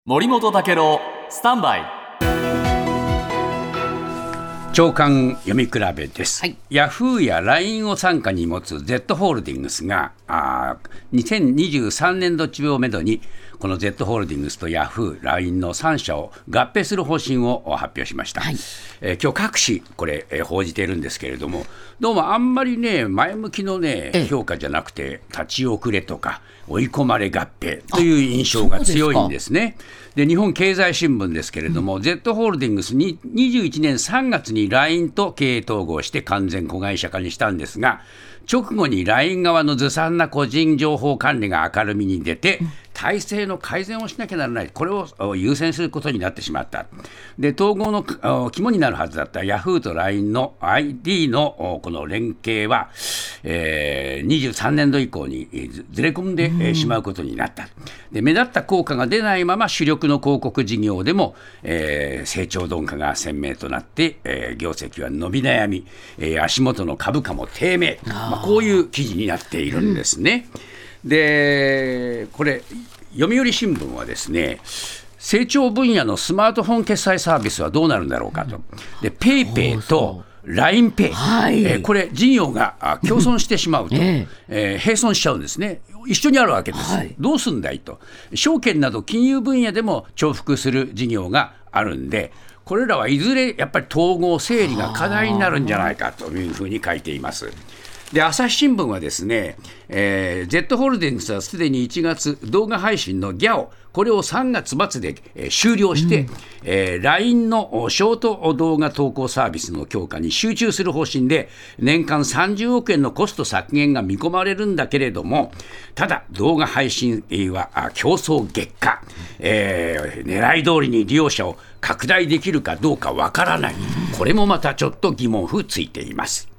森本武郎スタンバイ長官読み比べです、 はい、 ヤフーや LINE を傘下に持つ Z ホールディングスが2023年度中をめどにこの Z ホールディングスとヤフー、LINE の3社を合併する方針を発表しました、 はい。 今日各紙これ、報じているんですけれども、どうもあんまりね前向きのね評価じゃなくて立ち遅れとか追い込まれ合併という印象が強いんですね。で日本経済新聞ですけれども、Z ホールディングスに21年3月に LINE と経営統合して完全子会社化にしたんですが、直後に LINE 側のずさんな個人情報管理が明るみに出て、体制の改善をしなきゃならない、これを優先することになってしまった。で統合の肝になるはずだったヤフーと LINE の ID のこの連携は、23年度以降にずれ込んでしまうことになった。で目立った効果が出ないまま主力の広告事業でも、成長鈍化が鮮明となって、業績は伸び悩み、足元の株価も低迷、こういう記事になっているんですね。でこれ読売新聞はですね、成長分野のスマートフォン決済サービスはどうなるんだろうかと。でペイペイと LINEPay、 はい、 これ事業が共存してしまうと、並存しちゃうんですね。一緒にあるわけです、はい、どうすんだいと。証券など金融分野でも重複する事業があるんで、これらはいずれやっぱり統合整理が課題になるんじゃないかというふうに書いています。で朝日新聞はですね、Z ホールディングスはすでに1月動画配信の GYAO、 これを3月末で、終了して、LINE のショート動画投稿サービスの強化に集中する方針で、年間30億円のコスト削減が見込まれるんだけれども、ただ動画配信は競争激化、狙い通りに利用者を拡大できるかどうかわからない、これもまたちょっと疑問符ついています。